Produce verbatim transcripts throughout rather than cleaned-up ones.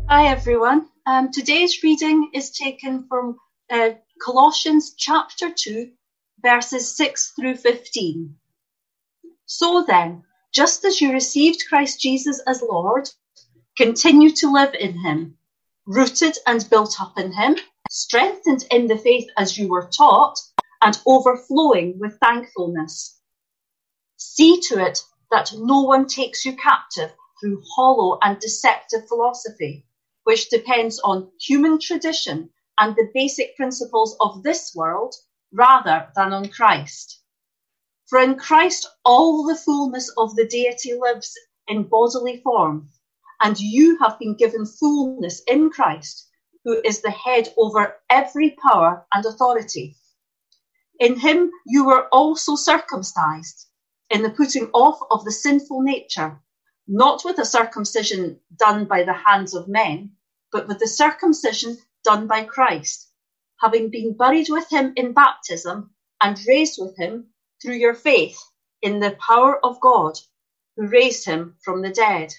Hi everyone. Um, today's reading is taken from uh, Colossians chapter two, verses six through fifteen. So then, just as you received Christ Jesus as Lord, continue to live in him, rooted and built up in him, strengthened in the faith as you were taught, and overflowing with thankfulness. See to it that no one takes you captive through hollow and deceptive philosophy, which depends on human tradition and the basic principles of this world rather than on Christ. For in Christ all the fullness of the deity lives in bodily form, and you have been given fullness in Christ, who is the head over every power and authority. In him you were also circumcised, in the putting off of the sinful nature, not with a circumcision done by the hands of men, but with the circumcision done by Christ, having been buried with him in baptism and raised with him through your faith in the power of God, who raised him from the dead.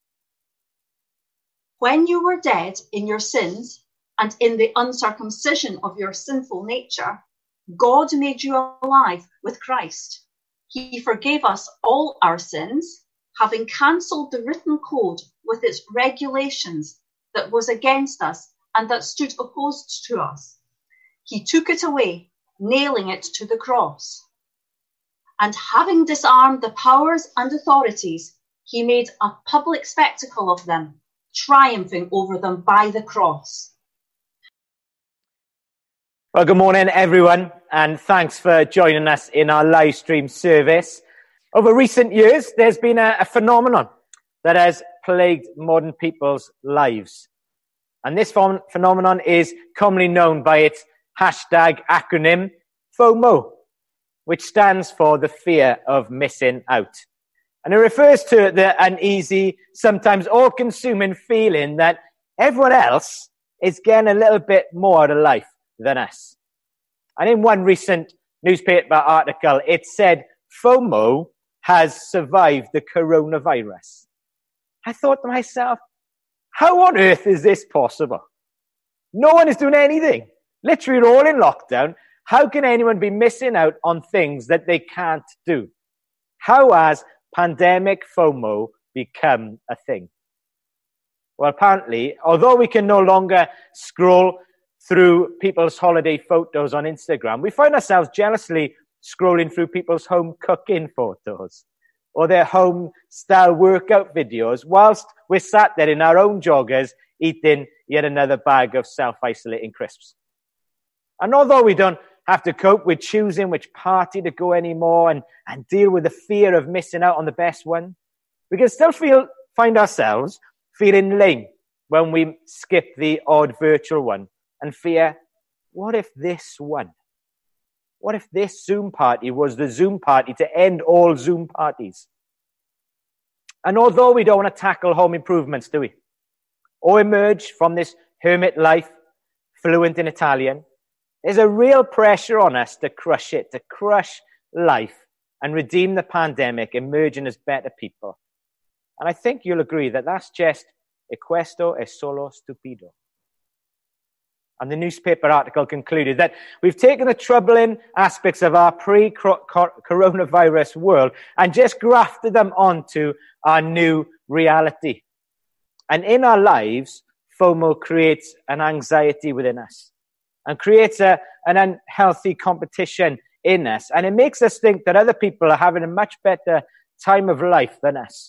When you were dead in your sins and in the uncircumcision of your sinful nature, God made you alive with Christ. He forgave us all our sins, having cancelled the written code with its regulations that was against us and that stood opposed to us. He took it away, nailing it to the cross. And having disarmed the powers and authorities, he made a public spectacle of them, triumphing over them by the cross. Well, good morning, everyone, and thanks for joining us in our live stream service. Over recent years, there's been a, a phenomenon that has plagued modern people's lives. And this ph- phenomenon is commonly known by its hashtag acronym FOMO, which stands for the fear of missing out. And it refers to the uneasy, sometimes all-consuming feeling that everyone else is getting a little bit more out of life than us. And in one recent newspaper article, it said FOMO has survived the coronavirus. I thought to myself, how on earth is this possible? No one is doing anything. Literally, we're all in lockdown. How can anyone be missing out on things that they can't do? How has pandemic FOMO become a thing? Well, apparently, although we can no longer scroll through people's holiday photos on Instagram, we find ourselves jealously scrolling through people's home cooking photos or their home-style workout videos whilst we're sat there in our own joggers eating yet another bag of self-isolating crisps. And although we don't have to cope with choosing which party to go anymore and, and deal with the fear of missing out on the best one, we can still feel find ourselves feeling lame when we skip the odd virtual one and fear, what if this one? What if this Zoom party was the Zoom party to end all Zoom parties? And although we don't want to tackle home improvements, do we? Or emerge from this hermit life fluent in Italian, there's a real pressure on us to crush it, to crush life and redeem the pandemic, emerging as better people. And I think you'll agree that that's just e questo è solo stupido. And the newspaper article concluded that we've taken the troubling aspects of our pre-coronavirus world and just grafted them onto our new reality. And in our lives, FOMO creates an anxiety within us and creates a, an unhealthy competition in us. And it makes us think that other people are having a much better time of life than us.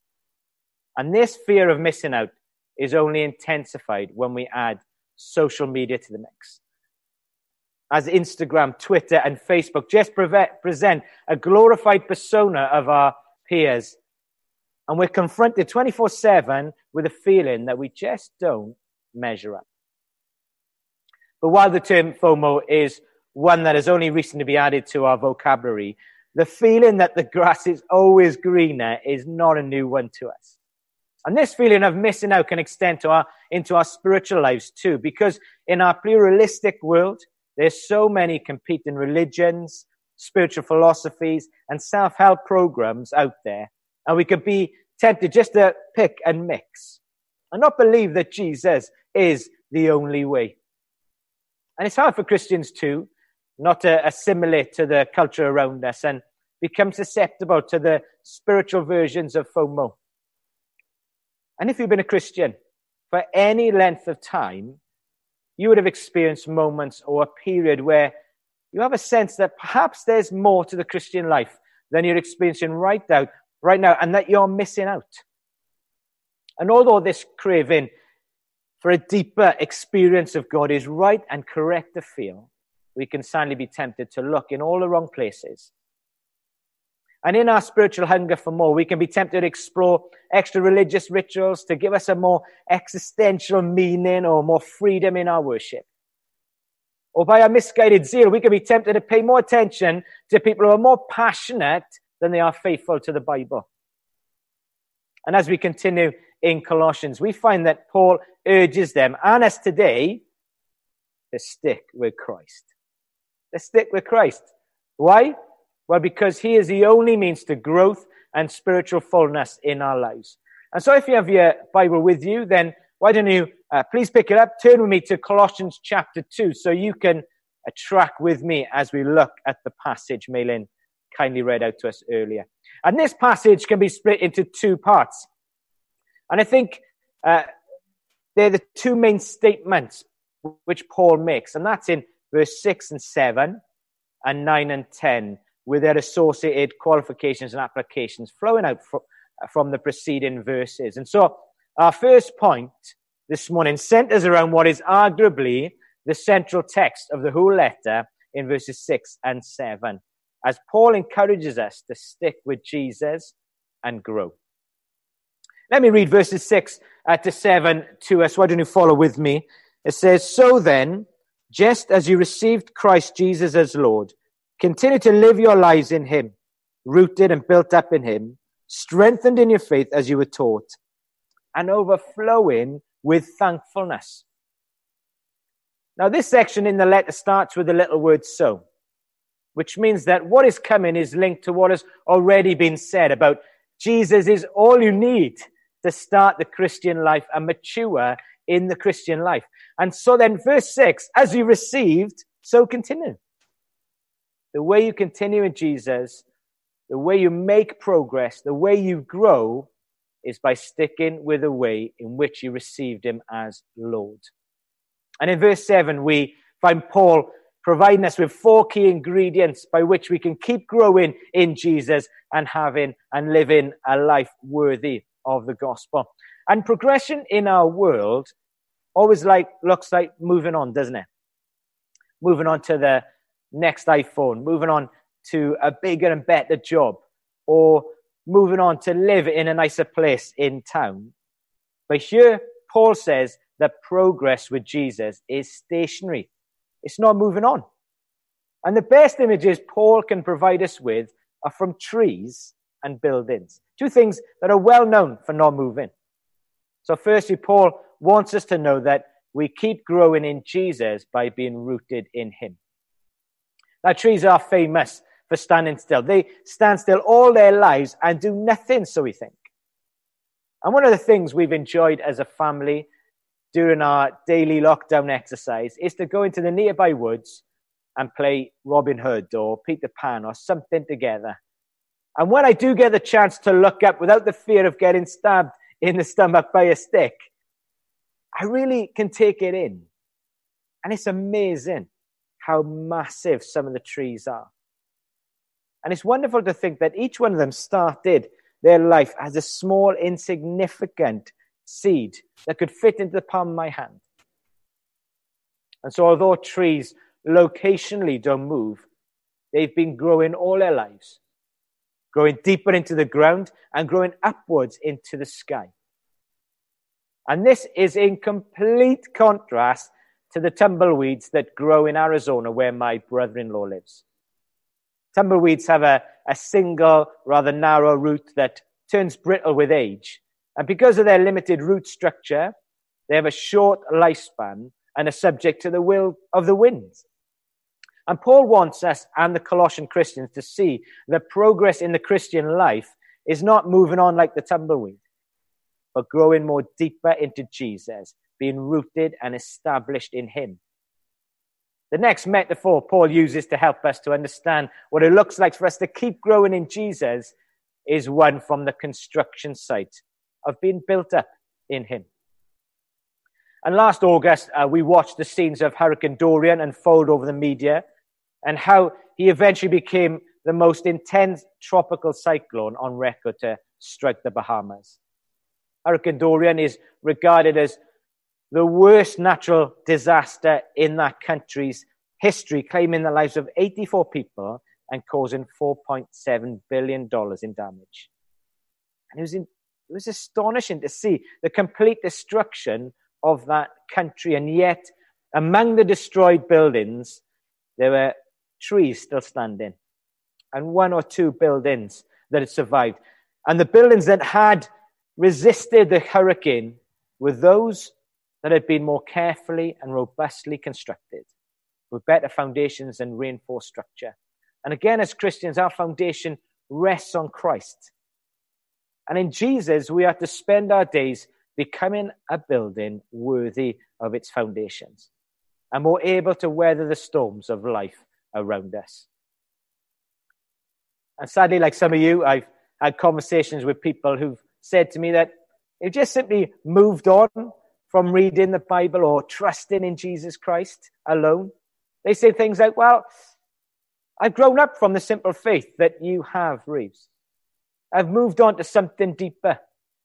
And this fear of missing out is only intensified when we add social media to the mix. As Instagram, Twitter, and Facebook just pre- present a glorified persona of our peers. And we're confronted twenty-four seven with a feeling that we just don't measure up. But while the term FOMO is one that has only recently been added to our vocabulary, the feeling that the grass is always greener is not a new one to us. And this feeling of missing out can extend to our, into our spiritual lives too, because in our pluralistic world, there's so many competing religions, spiritual philosophies, and self-help programs out there. And we could be tempted just to pick and mix. and not believe that Jesus is the only way. And it's hard for Christians too, not to assimilate to the culture around us and become susceptible to the spiritual versions of FOMO. And if you've been a Christian for any length of time, you would have experienced moments or a period where you have a sense that perhaps there's more to the Christian life than you're experiencing right now, right now, and that you're missing out. And although this craving for a deeper experience of God is right and correct to feel, we can sadly be tempted to look in all the wrong places. And in our spiritual hunger for more, we can be tempted to explore extra religious rituals to give us a more existential meaning or more freedom in our worship. Or by our misguided zeal, we can be tempted to pay more attention to people who are more passionate than they are faithful to the Bible. And as we continue in Colossians, we find that Paul urges them, and us today, to stick with Christ. To stick with Christ. Why? Well, because he is the only means to growth and spiritual fullness in our lives. And so if you have your Bible with you, then why don't you uh, please pick it up, turn with me to Colossians chapter two, so you can uh, track with me as we look at the passage Maylin kindly read out to us earlier. And this passage can be split into two parts. And I think uh, they're the two main statements which Paul makes. And that's in verse six and seven and nine and ten, with their associated qualifications and applications flowing out fr- from the preceding verses. And so our first point this morning centers around what is arguably the central text of the whole letter in verses six and seven, as Paul encourages us to stick with Jesus and grow. Let me read verses six uh, to seven to us. Why don't you follow with me? It says, "So then, just as you received Christ Jesus as Lord, continue to live your lives in him, rooted and built up in him, strengthened in your faith as you were taught, and overflowing with thankfulness." Now, this section in the letter starts with the little word "so," which means that what is coming is linked to what has already been said about Jesus is all you need to start the Christian life and mature in the Christian life. And so then verse six, as you received, so continue. The way you continue in Jesus, the way you make progress, the way you grow is by sticking with the way in which you received him as Lord. And in verse seven, we find Paul providing us with four key ingredients by which we can keep growing in Jesus and having and living a life worthy of the gospel. And progression in our world always like looks like moving on, doesn't it? Moving on to the next iPhone, moving on to a bigger and better job, or moving on to live in a nicer place in town. But here, Paul says that progress with Jesus is stationary. It's not moving on. And the best images Paul can provide us with are from trees and buildings. Two things that are well known for not moving. So firstly, Paul wants us to know that we keep growing in Jesus by being rooted in him. Now, trees are famous for standing still. They stand still all their lives and do nothing, so we think. And one of the things we've enjoyed as a family during our daily lockdown exercise is to go into the nearby woods and play Robin Hood or Peter Pan or something together. And when I do get the chance to look up without the fear of getting stabbed in the stomach by a stick, I really can take it in. And it's amazing how massive some of the trees are. And it's wonderful to think that each one of them started their life as a small, insignificant seed that could fit into the palm of my hand. And so although trees locationally don't move, they've been growing all their lives, growing deeper into the ground and growing upwards into the sky. And this is in complete contrast to the tumbleweeds that grow in Arizona, where my brother-in-law lives. Tumbleweeds have a, a single, rather narrow root that turns brittle with age. And because of their limited root structure, they have a short lifespan and are subject to the will of the winds. And Paul wants us and the Colossian Christians to see that progress in the Christian life is not moving on like the tumbleweed. but growing more deeper into Jesus, being rooted and established in him. The next metaphor Paul uses to help us to understand what it looks like for us to keep growing in Jesus is one from the construction site of being built up in him. And last August, uh, we watched the scenes of Hurricane Dorian unfold over the media and how he eventually became the most intense tropical cyclone on record to strike the Bahamas. Hurricane Dorian is regarded as the worst natural disaster in that country's history, claiming the lives of eighty-four people and causing four point seven billion dollars in damage. And it was, in, it was astonishing to see the complete destruction of that country. And yet, among the destroyed buildings, there were trees still standing and one or two buildings that had survived. And the buildings that had resisted the hurricane were those that had been more carefully and robustly constructed, with better foundations and reinforced structure. And again, as Christians, our foundation rests on Christ. And in Jesus, we are to spend our days becoming a building worthy of its foundations and more able to weather the storms of life around us. And sadly, like some of you, I've had conversations with people who've said to me that they've just simply moved on from reading the Bible or trusting in Jesus Christ alone. They say things like, well, I've grown up from the simple faith that you have, Reeves. I've moved on to something deeper.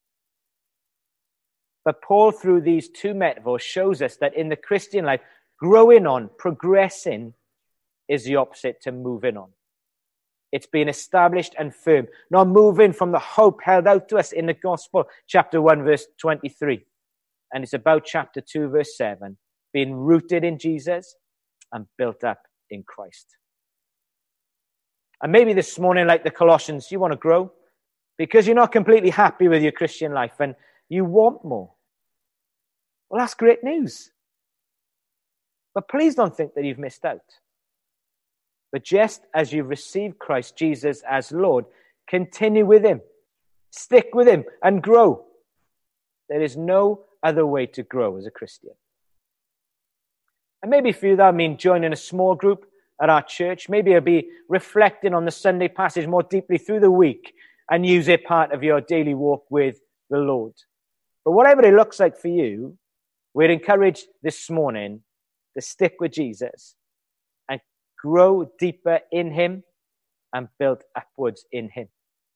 But Paul, through these two metaphors, shows us that in the Christian life, growing on, progressing, is the opposite to moving on. It's being established and firm, not moving from the hope held out to us in the gospel, chapter one, verse twenty-three. And it's about chapter two, verse seven, being rooted in Jesus and built up in Christ. And maybe this morning, like the Colossians, you want to grow because you're not completely happy with your Christian life and you want more. Well, that's great news. But please don't think that you've missed out. But just as you've received Christ Jesus as Lord, continue with him, stick with him, and grow. There is no other way to grow as a Christian. And maybe for you, that means joining a small group at our church. Maybe it'll be reflecting on the Sunday passage more deeply through the week and use it part of your daily walk with the Lord. But whatever it looks like for you, we're encouraged this morning to stick with Jesus and grow deeper in him and build upwards in him.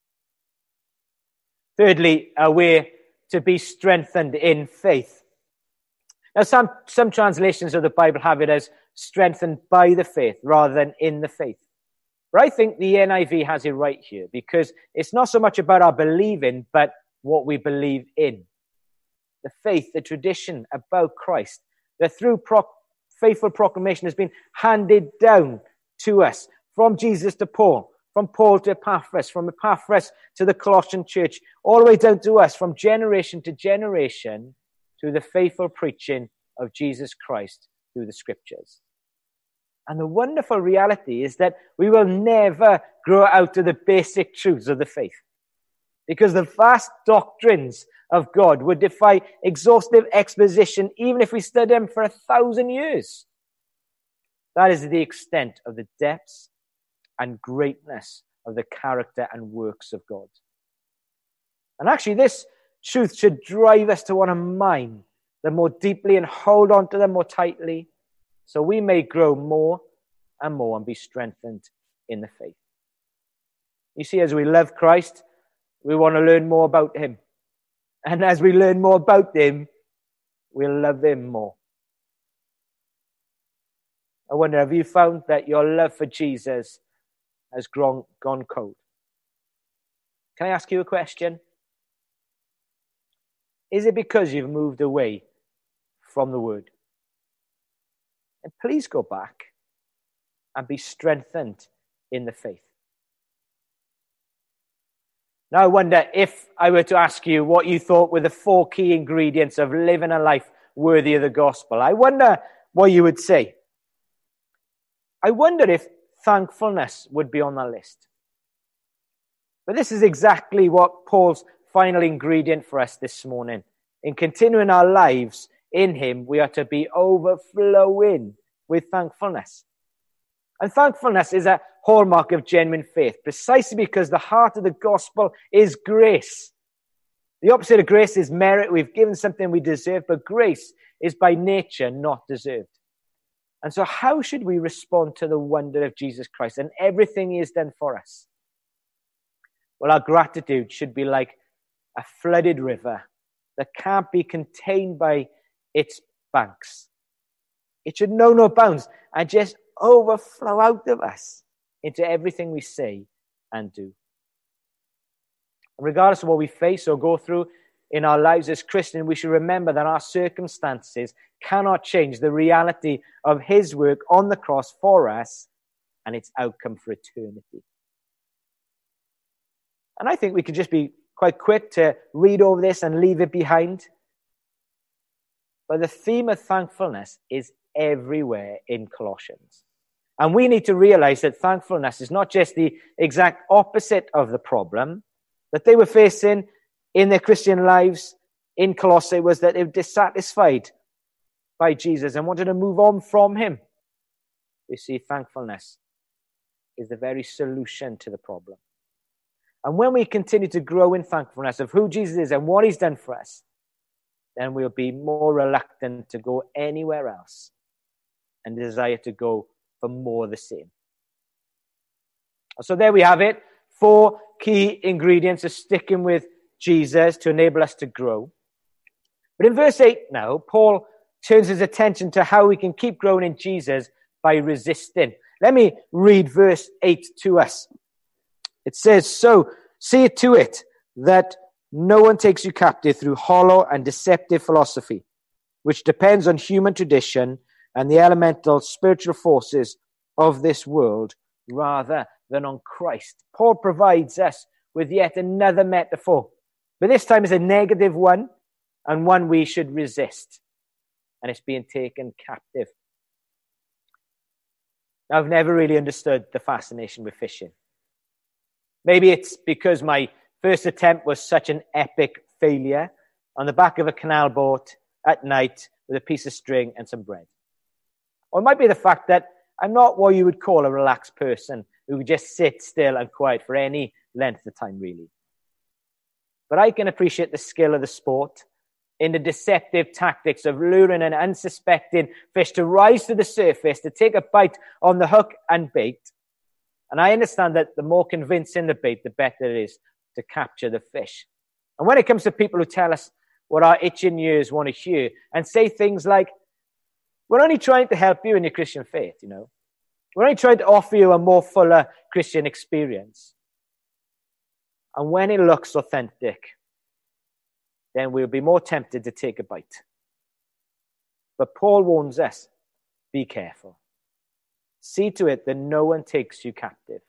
Thirdly, uh, we're to be strengthened in faith. Now, some, some translations of the Bible have it as strengthened by the faith rather than in the faith. But I think the N I V has it right here because it's not so much about our believing, but what we believe in. The faith, the tradition about Christ, that through pro- faithful proclamation has been handed down to us from Jesus to Paul, from Paul to Epaphras, from Epaphras to the Colossian church, all the way down to us, from generation to generation, through the faithful preaching of Jesus Christ through the scriptures. And the wonderful reality is that we will never grow out of the basic truths of the faith, because the vast doctrines of God would defy exhaustive exposition even if we studied them for a thousand years. That is the extent of the depths and greatness of the character and works of God. And actually, this truth should drive us to want to mine them more deeply and hold on to them more tightly so we may grow more and more and be strengthened in the faith. You see, as we love Christ, we want to learn more about him. And as we learn more about him, we'll love him more. I wonder, have you found that your love for Jesus has grown, gone cold? Can I ask you a question? Is it because you've moved away from the word? And please go back and be strengthened in the faith. Now, I wonder if I were to ask you what you thought were the four key ingredients of living a life worthy of the gospel. I wonder what you would say. I wonder if thankfulness would be on that list. But this is exactly what Paul's final ingredient for us this morning. In continuing our lives in him, we are to be overflowing with thankfulness. And thankfulness is a hallmark of genuine faith, precisely because the heart of the gospel is grace. The opposite of grace is merit. We've given something we deserve, but grace is by nature not deserved. And so how should we respond to the wonder of Jesus Christ and everything he has done for us? Well, our gratitude should be like a flooded river that can't be contained by its banks. It should know no bounds and just overflow out of us into everything we say and do. Regardless of what we face or go through in our lives as Christians, we should remember that our circumstances cannot change the reality of his work on the cross for us and its outcome for eternity. And I think we could just be quite quick to read over this and leave it behind. But the theme of thankfulness is everywhere in Colossians. And we need to realize that thankfulness is not just the exact opposite of the problem that they were facing in their Christian lives in Colossae, was that they were dissatisfied by Jesus and wanted to move on from him. You see, thankfulness is the very solution to the problem. And when we continue to grow in thankfulness of who Jesus is and what he's done for us, then we'll be more reluctant to go anywhere else and desire to go for more of the same. So there we have it. Four key ingredients of sticking with Jesus to enable us to grow. But in verse eight now, Paul turns his attention to how we can keep growing in Jesus by resisting. Let me read verse eight to us. It says, "So see to it that no one takes you captive through hollow and deceptive philosophy, which depends on human tradition and the elemental spiritual forces of this world rather than on Christ." Paul provides us with yet another metaphor, but this time is a negative one and one we should resist. And it's being taken captive. Now, I've never really understood the fascination with fishing. Maybe it's because my first attempt was such an epic failure on the back of a canal boat at night with a piece of string and some bread. Or it might be the fact that I'm not what you would call a relaxed person who would just sit still and quiet for any length of time, really. But I can appreciate the skill of the sport in the deceptive tactics of luring an unsuspecting fish to rise to the surface, to take a bite on the hook and bait. And I understand that the more convincing the bait, the better it is to capture the fish. And when it comes to people who tell us what our itching ears want to hear and say things like, "We're only trying to help you in your Christian faith, you know. We're only trying to offer you a more fuller Christian experience." And when it looks authentic, then we'll be more tempted to take a bite. But Paul warns us, be careful. See to it that no one takes you captive.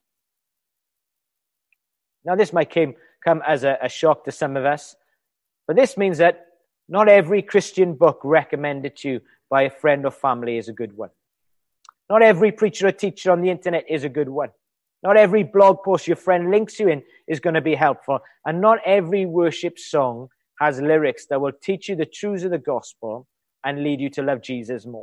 Now, this might came, come as a, a shock to some of us, but this means that not every Christian book recommended to you by a friend or family is a good one. Not every preacher or teacher on the internet is a good one. Not every blog post your friend links you in is going to be helpful. And not every worship song has lyrics that will teach you the truths of the gospel and lead you to love Jesus more.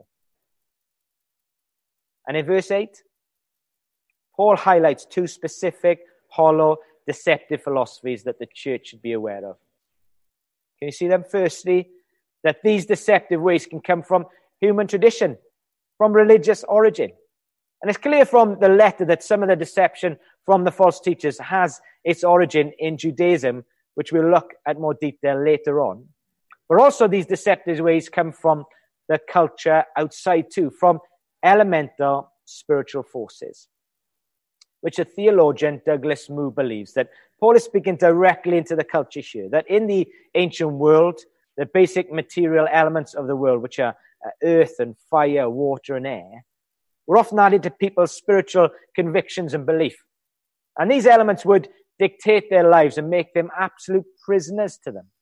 And in verse eight, Paul highlights two specific, hollow, deceptive philosophies that the church should be aware of. Can you see them? Firstly, that these deceptive ways can come from human tradition, from religious origin. And it's clear from the letter that some of the deception from the false teachers has its origin in Judaism, which we'll look at more detail later on. But also these deceptive ways come from the culture outside too, from elemental spiritual forces, which the theologian Douglas Moo believes that Paul is speaking directly into the culture here, that in the ancient world, the basic material elements of the world, which are earth and fire, water and air, were often added to people's spiritual convictions and belief. And these elements would dictate their lives and make them absolute prisoners to them.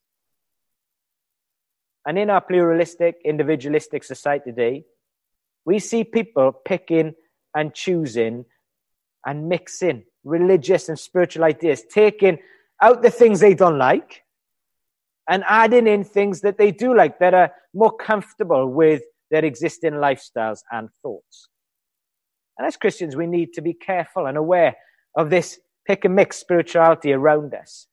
And in our pluralistic, individualistic society today, we see people picking and choosing and mixing religious and spiritual ideas, taking out the things they don't like and adding in things that they do like, that are more comfortable with their existing lifestyles and thoughts. And as Christians, we need to be careful and aware of this pick and mix spirituality around us.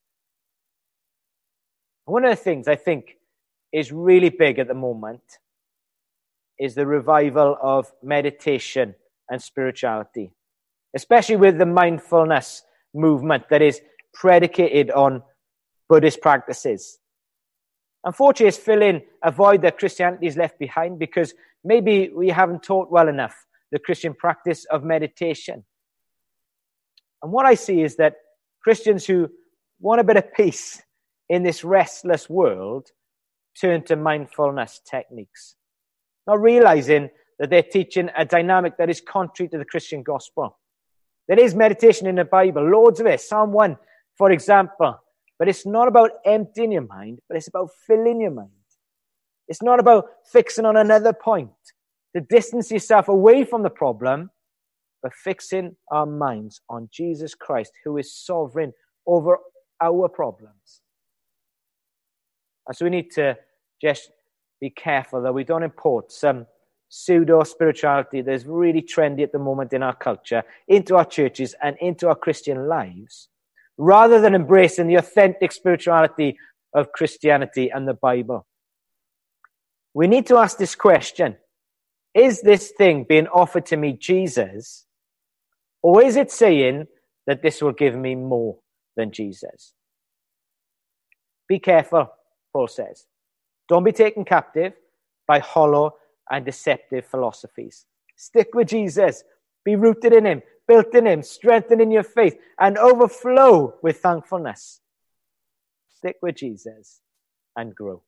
One of the things I think is really big at the moment is the revival of meditation and spirituality, especially with the mindfulness movement that is predicated on Buddhist practices. Unfortunately, it's filling a void that Christianity is left behind because maybe we haven't taught well enough the Christian practice of meditation. And what I see is that Christians who want a bit of peace in this restless world turn to mindfulness techniques, not realizing that they're teaching a dynamic that is contrary to the Christian gospel. There is meditation in the Bible, loads of it, Psalm one, for example. But it's not about emptying your mind, but it's about filling your mind. It's not about fixing on another point, to distance yourself away from the problem, but fixing our minds on Jesus Christ, who is sovereign over our problems. And so we need to just be careful that we don't import some pseudo-spirituality that's really trendy at the moment in our culture into our churches and into our Christian lives, rather than embracing the authentic spirituality of Christianity and the Bible. We need to ask this question: is this thing being offered to me Jesus, or is it saying that this will give me more than Jesus? Be careful, Paul says. Don't be taken captive by hollow and deceptive philosophies. Stick with Jesus. Be rooted in him, built in him, strengthened in your faith, and overflow with thankfulness. Stick with Jesus and grow.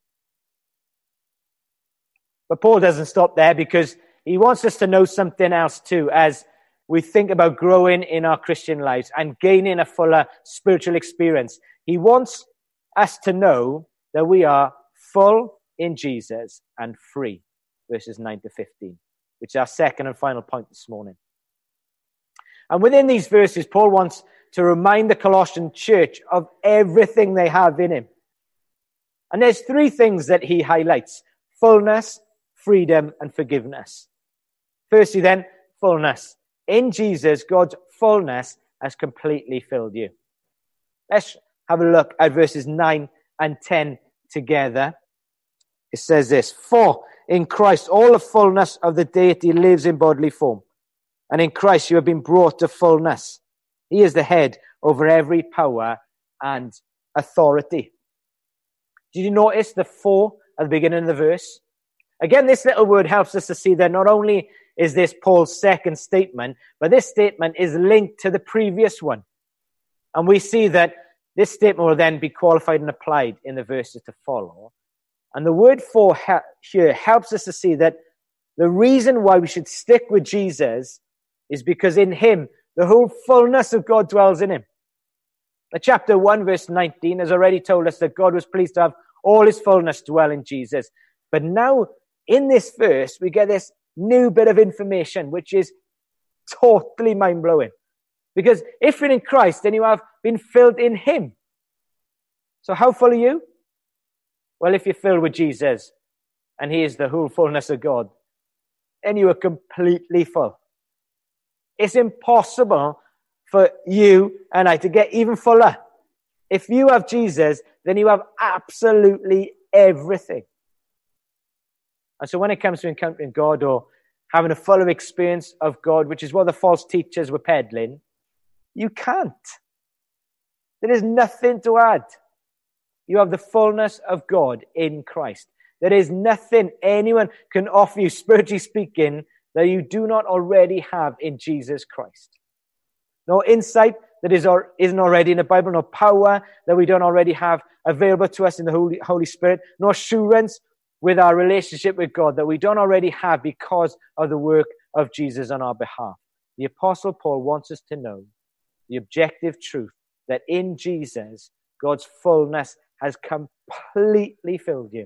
But Paul doesn't stop there, because he wants us to know something else too as we think about growing in our Christian lives and gaining a fuller spiritual experience. He wants us to know that we are full in Jesus and free, verses nine to fifteen, which is our second and final point this morning. And within these verses, Paul wants to remind the Colossian church of everything they have in him. And there's three things that he highlights: fullness, freedom, and forgiveness. Firstly then, fullness. In Jesus, God's fullness has completely filled you. Let's have a look at verses nine and ten together. It says this: For in Christ all the fullness of the deity lives in bodily form, and in Christ you have been brought to fullness. He is the head over every power and authority. Did you notice the for at the beginning of the verse? Again, this little word helps us to see that not only is this Paul's second statement, but this statement is linked to the previous one. And we see that this statement will then be qualified and applied in the verses to follow. And the word for here helps us to see that the reason why we should stick with Jesus is because in him, the whole fullness of God dwells in him. The chapter one, verse nineteen has already told us that God was pleased to have all his fullness dwell in Jesus. But now, in this verse, we get this new bit of information, which is totally mind-blowing. Because if you're in Christ, then you have been filled in him. So how full are you? Well, if you're filled with Jesus, and he is the whole fullness of God, then you are completely full. It's impossible for you and I to get even fuller. If you have Jesus, then you have absolutely everything. And so when it comes to encountering God or having a fuller experience of God, which is what the false teachers were peddling, you can't. There is nothing to add. You have the fullness of God in Christ. There is nothing anyone can offer you, spiritually speaking, that you do not already have in Jesus Christ. No insight that is or isn't already in the Bible, no power that we don't already have available to us in the Holy, Holy Spirit, no assurance with our relationship with God that we don't already have because of the work of Jesus on our behalf. The Apostle Paul wants us to know the objective truth that in Jesus, God's fullness has completely filled you.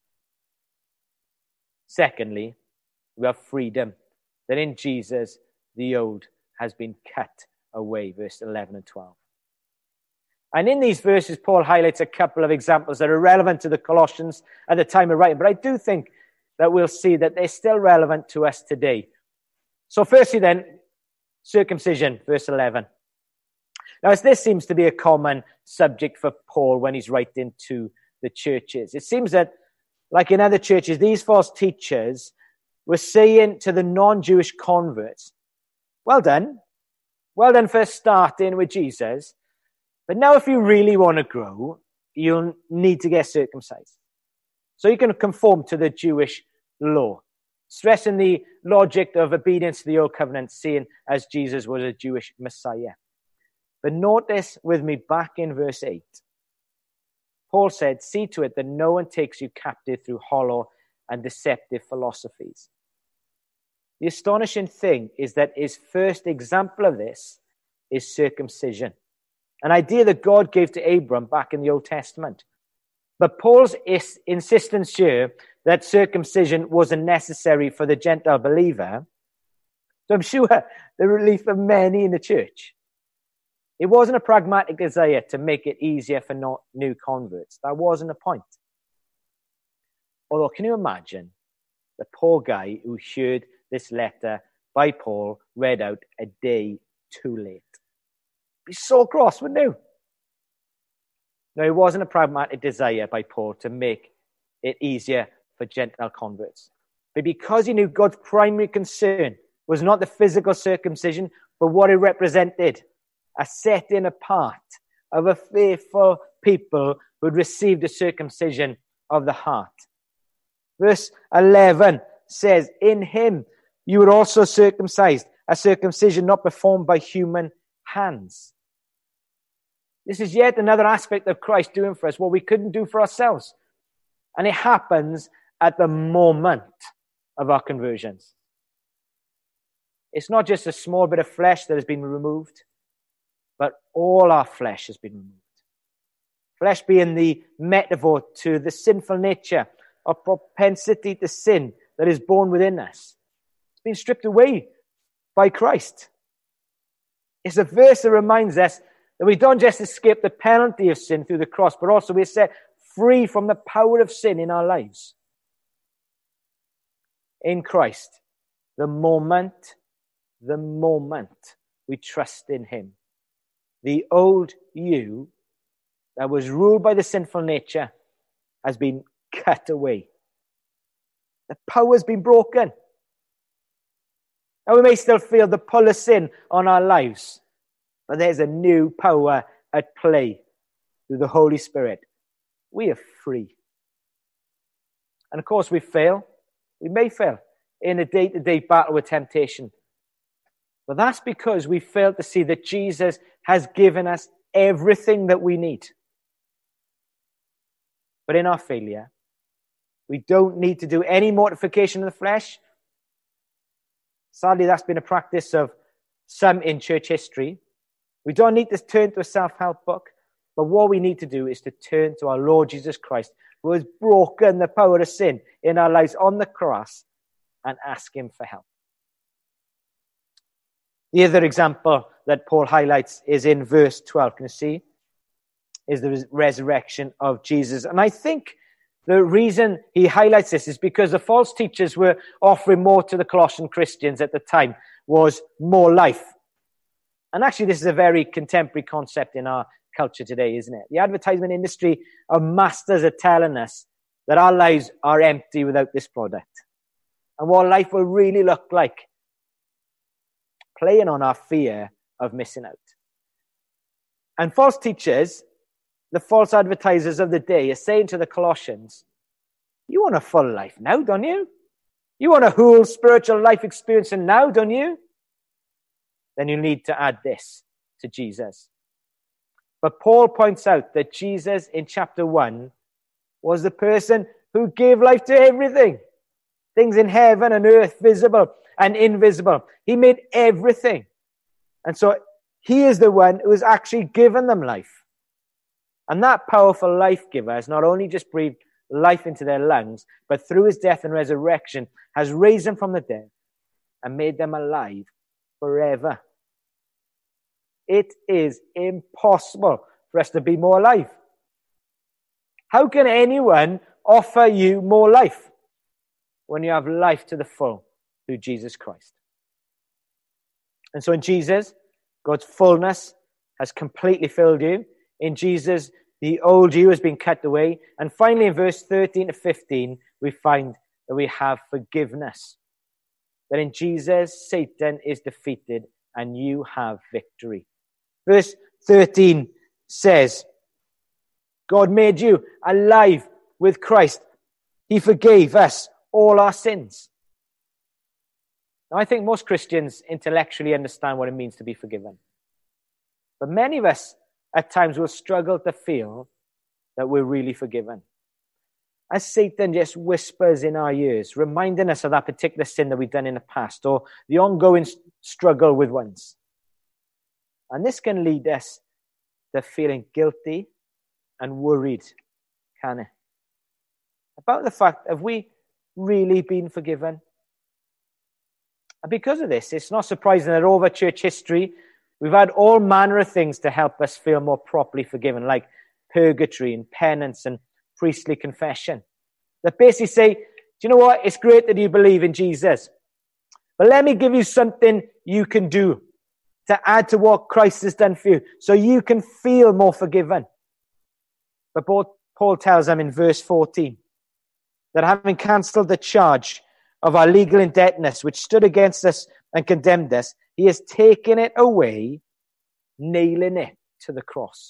Secondly, we have freedom, that in Jesus, the old has been cut away, verse eleven and twelve. And in these verses, Paul highlights a couple of examples that are relevant to the Colossians at the time of writing. But I do think that we'll see that they're still relevant to us today. So firstly then, circumcision, verse eleven. Now, as this seems to be a common subject for Paul when he's writing to the churches, it seems that, like in other churches, these false teachers were saying to the non-Jewish converts, well done. Well done for starting with Jesus. But now if you really want to grow, you'll need to get circumcised. So you can conform to the Jewish law, stressing the logic of obedience to the old covenant, seeing as Jesus was a Jewish Messiah. But notice with me back in verse eight. Paul said, see to it that no one takes you captive through hollow and deceptive philosophies. The astonishing thing is that his first example of this is circumcision, an idea that God gave to Abram back in the Old Testament. But Paul's is- insistence here that circumcision wasn't necessary for the Gentile believer, so I'm sure the relief of many in the church. It wasn't a pragmatic desire to make it easier for not new converts. That wasn't the point. Although, can you imagine the poor guy who heard this letter by Paul read out a day too late? Be so cross, wouldn't you? No, it wasn't a pragmatic desire by Paul to make it easier for Gentile converts. But because he knew God's primary concern was not the physical circumcision, but what it represented, a setting apart of a faithful people who had received the circumcision of the heart. Verse eleven says, in him you were also circumcised, a circumcision not performed by human hands. This is yet another aspect of Christ doing for us what we couldn't do for ourselves. And it happens at the moment of our conversions. It's not just a small bit of flesh that has been removed, but all our flesh has been removed. Flesh being the metaphor to the sinful nature or propensity to sin that is born within us. It's been stripped away by Christ. It's a verse that reminds us that we don't just escape the penalty of sin through the cross, but also we're set free from the power of sin in our lives. In Christ, the moment, the moment we trust in him, the old you that was ruled by the sinful nature has been cut away. The power has been broken. Now we may still feel the pull of sin on our lives, but there's a new power at play through the Holy Spirit. We are free. And of course we fail. We may fail in a day-to-day battle with temptation. But that's because we fail to see that Jesus has given us everything that we need. But in our failure, we don't need to do any mortification of the flesh. Sadly, that's been a practice of some in church history. We don't need to turn to a self-help book, but what we need to do is to turn to our Lord Jesus Christ, who has broken the power of sin in our lives on the cross, and ask him for help. The other example that Paul highlights is in verse twelve. Can you see? Is the res- resurrection of Jesus. And I think the reason he highlights this is because the false teachers were offering more to the Colossian Christians at the time, was more life. And actually, this is a very contemporary concept in our culture today, isn't it? The advertisement industry are masters at telling us that our lives are empty without this product. And what life will really look like, playing on our fear of missing out. And false teachers, the false advertisers of the day, are saying to the Colossians, you want a full life now, don't you? You want a whole spiritual life experience now, don't you? Then you need to add this to Jesus. But Paul points out that Jesus in chapter one was the person who gave life to everything. Things in heaven and earth, visible and invisible. He made everything. And so he is the one who has actually given them life. And that powerful life giver has not only just breathed life into their lungs, but through his death and resurrection has raised them from the dead and made them alive forever. It is impossible for for us to be more alive. How can anyone offer you more life when you have life to the full through Jesus Christ? And so in Jesus, God's fullness has completely filled you. In Jesus, the old you has been cut away. And finally, in verse thirteen to fifteen, we find that we have forgiveness. That in Jesus, Satan is defeated and you have victory. Verse thirteen says, God made you alive with Christ. He forgave us all our sins. Now, I think most Christians intellectually understand what it means to be forgiven. But many of us at times will struggle to feel that we're really forgiven. As Satan just whispers in our ears, reminding us of that particular sin that we've done in the past or the ongoing struggle with ones. And this can lead us to feeling guilty and worried, can it? About the fact, have we really been forgiven? And because of this, it's not surprising that over church history, we've had all manner of things to help us feel more properly forgiven, like purgatory and penance and priestly confession. That basically say, do you know what? It's great that you believe in Jesus. But let me give you something you can do to add to what Christ has done for you so you can feel more forgiven. But Paul tells them in verse fourteen that having cancelled the charge of our legal indebtedness which stood against us and condemned us, he has taken it away, nailing it to the cross.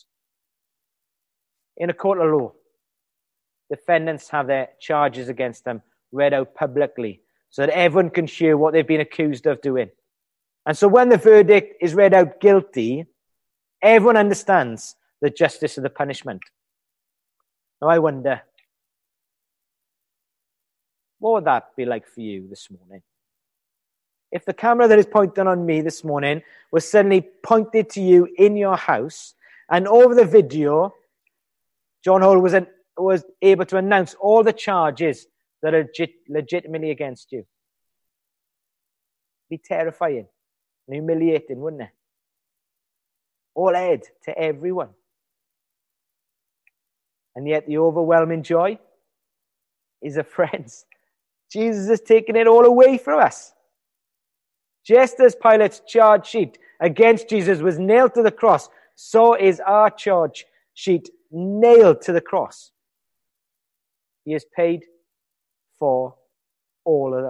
In a court of law, defendants have their charges against them read out publicly so that everyone can hear what they've been accused of doing. And so when the verdict is read out guilty, everyone understands the justice of the punishment. Now I wonder, what would that be like for you this morning? If the camera that is pointing on me this morning was suddenly pointed to you in your house, and over the video, John Hall was, an, was able to announce all the charges that are legit, legitimately against you. It'd be terrifying and humiliating, wouldn't it? All aired to everyone. And yet the overwhelming joy is that, friends, Jesus has taken it all away from us. Just as Pilate's charge sheet against Jesus was nailed to the cross, so is our charge sheet nailed to the cross. He has paid for all of them.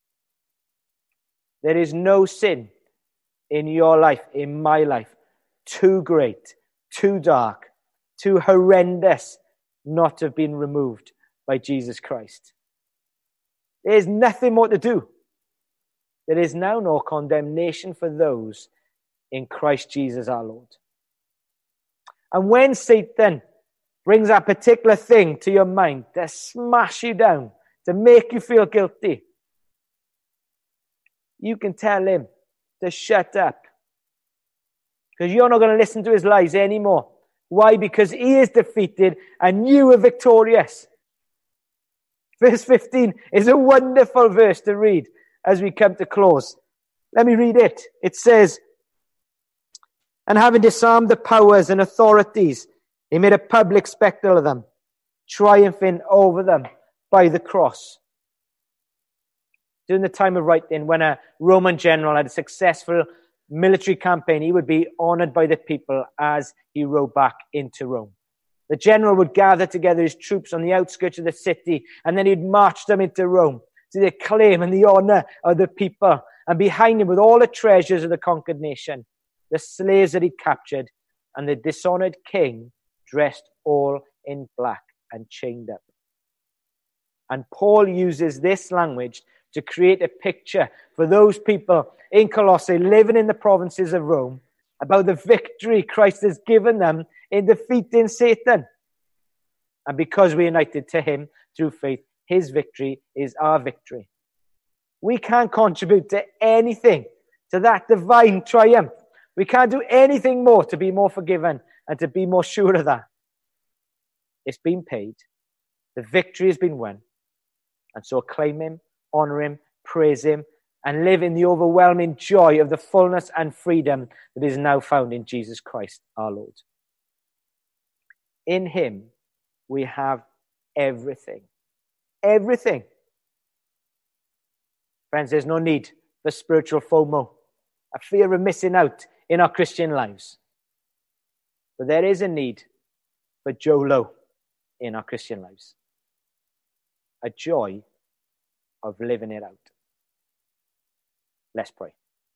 There is no sin in your life, in my life, too great, too dark, too horrendous not to have been removed by Jesus Christ. There is nothing more to do. There is now no condemnation for those in Christ Jesus our Lord. And when Satan brings that particular thing to your mind to smash you down, to make you feel guilty, you can tell him to shut up. Because you're not going to listen to his lies anymore. Why? Because he is defeated and you are victorious. Verse fifteen is a wonderful verse to read as we come to close. Let me read it. It says, and having disarmed the powers and authorities, he made a public spectacle of them, triumphing over them by the cross. During the time of writing, when a Roman general had a successful military campaign, he would be honored by the people as he rode back into Rome. The general would gather together his troops on the outskirts of the city, and then he'd march them into Rome to the acclaim and the honor of the people. And behind him, with all the treasures of the conquered nation, the slaves that he'd captured, and the dishonored king dressed all in black and chained up. And Paul uses this language to create a picture for those people in Colossae living in the provinces of Rome about the victory Christ has given them in defeating Satan. And because we're united to him through faith, his victory is our victory. We can't contribute to anything to that divine triumph. We can't do anything more to be more forgiven and to be more sure of that. It's been paid. The victory has been won. And so acclaim him, honor him, praise him, and live in the overwhelming joy of the fullness and freedom that is now found in Jesus Christ our Lord. in him we have everything. Everything. Friends, there's no need for spiritual FOMO, a fear of missing out in our Christian lives. But there is a need for JOLO in our Christian lives. A joy of living it out. Let's pray.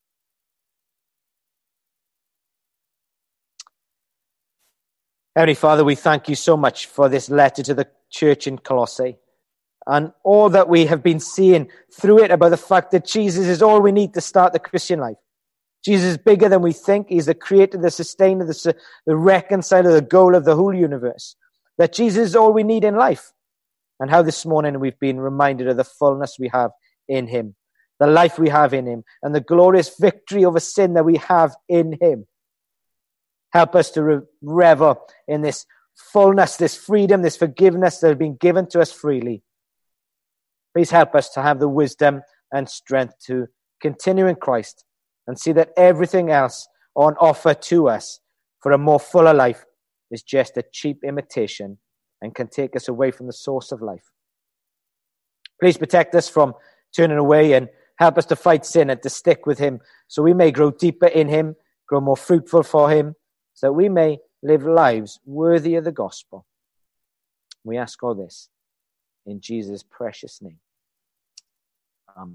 Heavenly Father, we thank you so much for this letter to the church in Colossae and all that we have been seeing through it about the fact that Jesus is all we need to start the Christian life. Jesus is bigger than we think. He's the creator, the sustainer, the, the reconciler, the goal of the whole universe. That Jesus is all we need in life. And how this morning we've been reminded of the fullness we have in him, the life we have in him, and the glorious victory over sin that we have in him. Help us to re- revel in this fullness, this freedom, this forgiveness that has been given to us freely. Please help us to have the wisdom and strength to continue in Christ and see that everything else on offer to us for a more fuller life is just a cheap imitation and can take us away from the source of life. Please protect us from turning away and help us to fight sin and to stick with him so we may grow deeper in him, grow more fruitful for him, so that we may live lives worthy of the gospel. We ask all this in Jesus' precious name.